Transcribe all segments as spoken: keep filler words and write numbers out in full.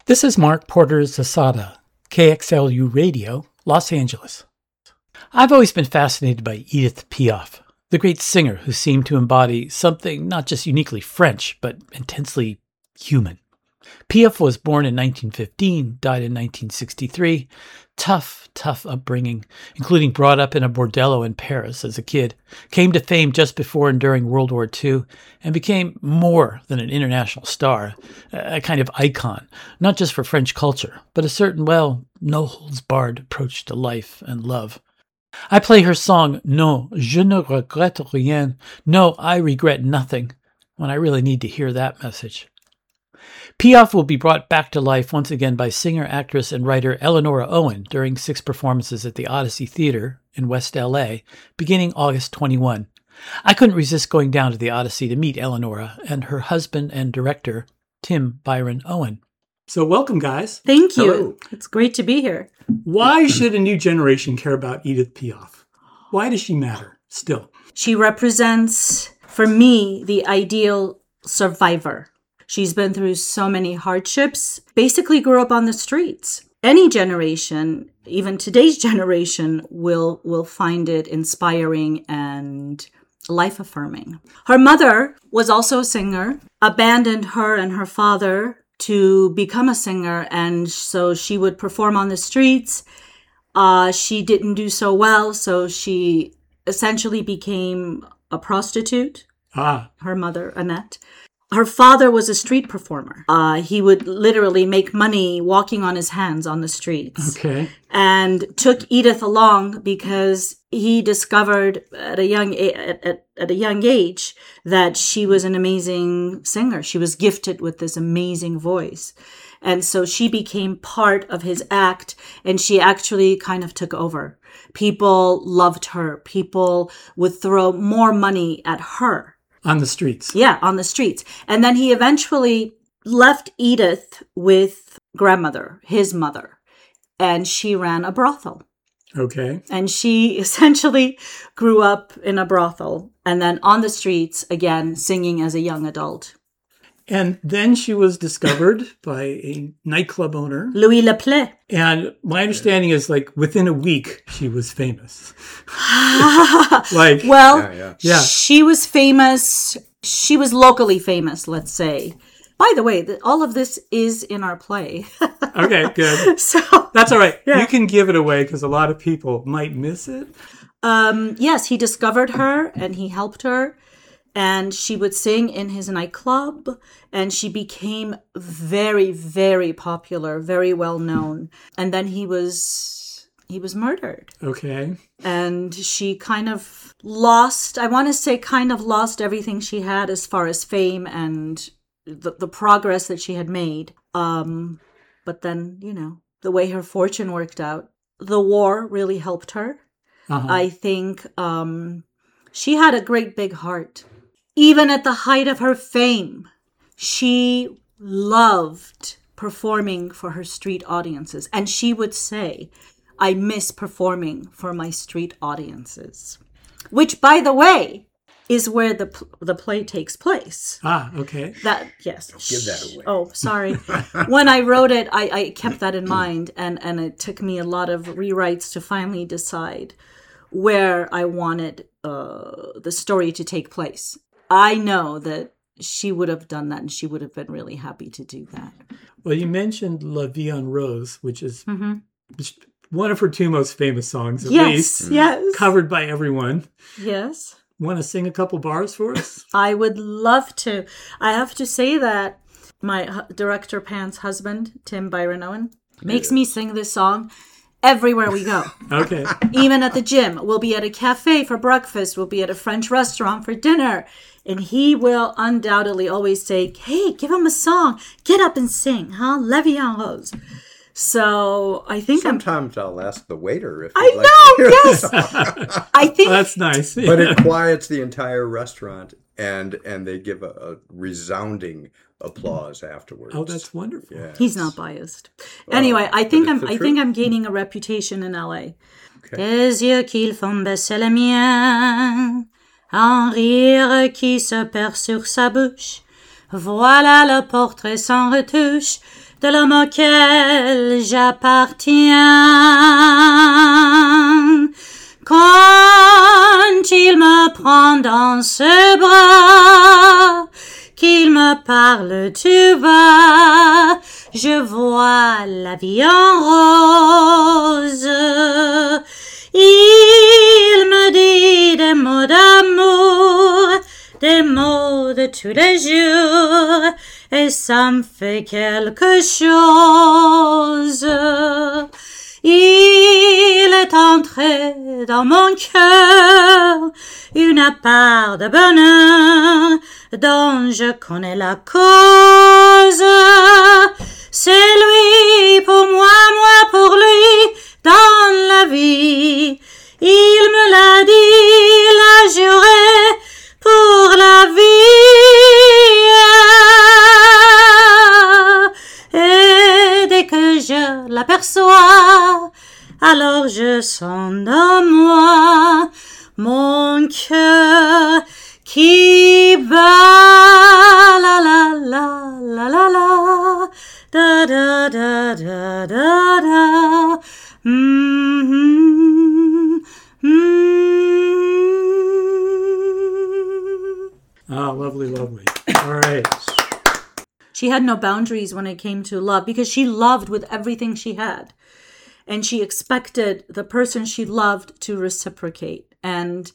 This is Mark Porter Zasada, K X L U Radio, Los Angeles. I've always been fascinated by Edith Piaf, the great singer who seemed to embody something not just uniquely French, but intensely human. Piaf was born in nineteen fifteen, died in nineteen sixty-three. Tough, tough upbringing, including brought up in a bordello in Paris as a kid, came to fame just before and during World War Two, and became more than an international star, a kind of icon, not just for French culture, but a certain, well, no-holds-barred approach to life and love. I play her song, Non, je ne regrette rien, No, I regret nothing, when I really need to hear that message. Piaf will be brought back to life once again by singer, actress, and writer Eleonora Owen during six performances at the Odyssey Theater in West L A, beginning August twenty-first. I couldn't resist going down to the Odyssey to meet Eleonora and her husband and director, Tim Byron Owen. So welcome, guys. Thank you. Hello. It's great to be here. Why should a new generation care about Edith Piaf? Why does she matter still? She represents, for me, the ideal survivor. She's been through so many hardships, basically grew up on the streets. Any generation, even today's generation, will will find it inspiring and life-affirming. Her mother was also a singer, abandoned her and her father to become a singer, and so she would perform on the streets. Uh, she didn't do so well, so she essentially became a prostitute. Ah. Her mother, Annette. Her father was a street performer. Uh, he would literally make money walking on his hands on the streets. Okay. And took Edith along because he discovered at a young at, at, at a young age that she was an amazing singer. She was gifted with this amazing voice. And so she became part of his act, and she actually kind of took over. People loved her. People would throw more money at her. On the streets. Yeah, on the streets. And then he eventually left Edith with grandmother, his mother, and she ran a brothel. Okay. And she essentially grew up in a brothel and then on the streets again, singing as a young adult. And then she was discovered by a nightclub owner. Louis Leplay. And my understanding is, like, within a week, she was famous. like, well, Yeah, yeah. Yeah. she was famous. She was locally famous, let's say. By the way, the, all of this is in our play. Okay, good. So That's all right. Yeah. You can give it away because a lot of people might miss it. Um, yes, he discovered her and he helped her. And she would sing in his nightclub, and she became very, very popular, very well known. And then he was he was murdered. Okay. And she kind of lost, I want to say kind of lost everything she had as far as fame and the, the progress that she had made. Um, but then, you know, the way her fortune worked out, the war really helped her. Uh-huh. I think um, she had a great big heart. Even at the height of her fame, she loved performing for her street audiences. And she would say, I miss performing for my street audiences. Which, by the way, is where the the play takes place. Ah, okay. That, yes. Give that away. Oh, sorry. When I wrote it, I, I kept that in mind. And, and it took me a lot of rewrites to finally decide where I wanted uh, the story to take place. I know that she would have done that, and she would have been really happy to do that. Well, you mentioned La Vie en Rose, which is Mm-hmm. one of her two most famous songs, at Yes, least. yes, Covered by everyone. yes. Want to sing a couple bars for us? I would love to. I have to say that my hu- director Pan's husband, Tim Byron Owen, makes me sing this song everywhere we go. Okay. Even at the gym. We'll be at a cafe for breakfast. We'll be at a French restaurant for dinner. And he will undoubtedly always say, hey, give him a song. Get up and sing, huh? La Vie en Rose. So I think Sometimes I'll ask the waiter if I'm... he'd I like to hear know, the yes. song. I think... That's nice. But it quiets the entire restaurant, and and they give a, a resounding applause afterwards. Oh, that's wonderful. Yeah. He's not biased. Anyway, I think but I'm it's the I think truth. I'm gaining a reputation in L A. Okay. Des yeux qu'ils font baisser le mien, un rire qui se perd sur sa bouche. Voilà le portrait sans retouche de l'homme auquel j'appartiens. Quand il me prend dans ses bras, qu'il me parle tout bas, je vois la vie en rose. Il me dit des mots d'amour, des mots de tous les jours, et ça me fait quelque chose. Il est entré dans mon cœur une part de bonheur dont je connais la cause. C'est lui pour moi, moi pour lui dans la vie. Il me l'a dit, l'a juré pour la vie. Et dès que je l'aperçois, alors je sens dans moi mon cœur qui bat, la la la la la la, da da da da da da, mm-hmm, mm-hmm. Ah, lovely, lovely. All right. She had no boundaries when it came to love because she loved with everything she had. And she expected the person she loved to reciprocate. And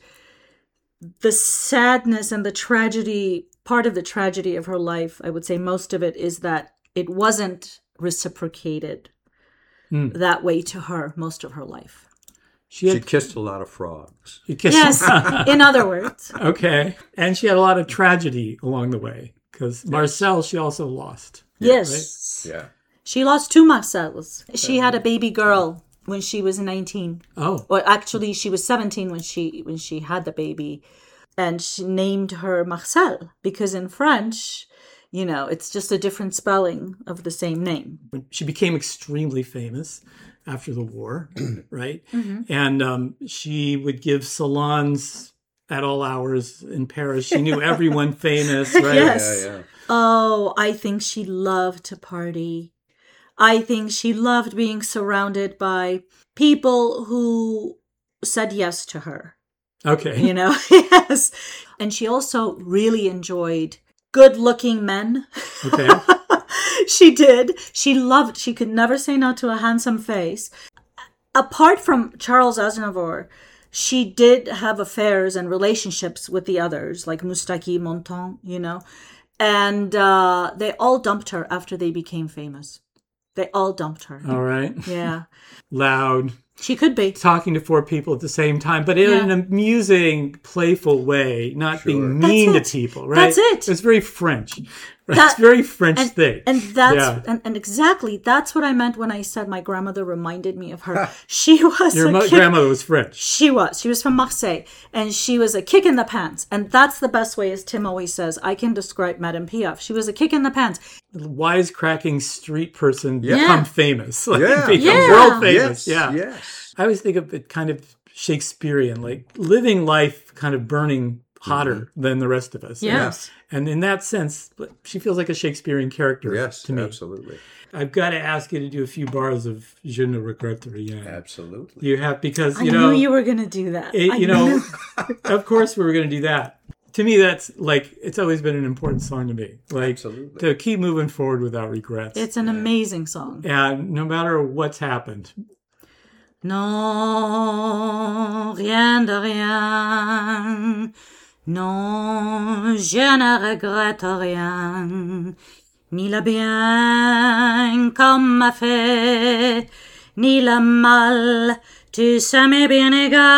the sadness and the tragedy, part of the tragedy of her life, I would say most of it, is that it wasn't reciprocated mm. that way to her most of her life. She, had, she kissed a lot of frogs. She kissed yes, in other words. Okay. And she had a lot of tragedy along the way because yes. Marcel she also lost. Yes. Right? Yeah. She lost two Marcels. She had a baby girl when she was nineteen. Oh. Well, actually, she was seventeen when she when she had the baby. And she named her Marcel because in French, you know, it's just a different spelling of the same name. She became extremely famous after the war, right? Mm-hmm. And um, she would give salons at all hours in Paris. She knew everyone famous, right? Yes. Yeah, yeah. Oh, I think she loved to party. I think she loved being surrounded by people who said yes to her. Okay. You know, yes. And she also really enjoyed good-looking men. Okay. She did. She loved, she could never say no to a handsome face. Apart from Charles Aznavour, she did have affairs and relationships with the others, like Moustaki, Montand, you know. And uh, they all dumped her after they became famous. They all dumped her. All right. Yeah. Loud. She could be. Talking to four people at the same time, but in yeah. an amusing, playful way, not sure. being mean to people, right? That's it. It's very French. Right? That, it's very French and, thing. And that's yeah. and, and exactly that's what I meant when I said my grandmother reminded me of her. She was Your a mo- kick, grandmother was French. She was. She was from Marseille. And she was a kick in the pants. And that's the best way, as Tim always says, I can describe Madame Piaf. She was a kick in the pants. Wisecracking street person yeah. become famous. Like, yeah. become yeah. world famous. Yes. Yeah. Yes. I always think of it kind of Shakespearean, like living life kind of burning hotter mm-hmm. than the rest of us. Yes. And in that sense, she feels like a Shakespearean character yes, to me. Absolutely. I've got to ask you to do a few bars of Je ne regrette rien. Absolutely. You have, because, you I know. knew you were going to do that. It, I you know, of course we were going to do that. To me, that's like, it's always been an important song to me. Like, absolutely. To keep moving forward without regrets. It's an amazing song. And no matter what's happened. Non, rien de rien. Non, je ne regrette rien. Ni le bien qu'on m'a fait, ni le mal, tout ça m'est bien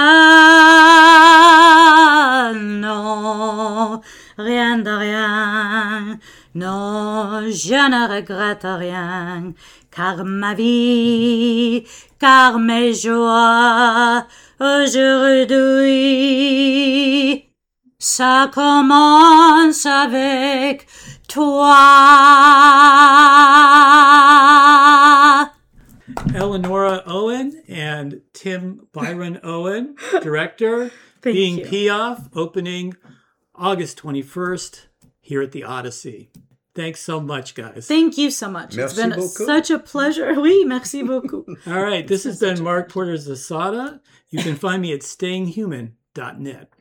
égal. Non, rien de rien. Non, je ne regrette rien. Car ma vie, car mes joies, aujourd'hui, ça commence avec toi. Eleonora Owen and Tim Byron Owen, director, Thank being you. Piaf, opening August twenty-first here at the Odyssey. Thanks so much, guys. Thank you so much. Merci it's been beaucoup. such a pleasure. Oui, merci beaucoup. All right. This has been Mark Porter Zasada. You can find me at staying human dot net.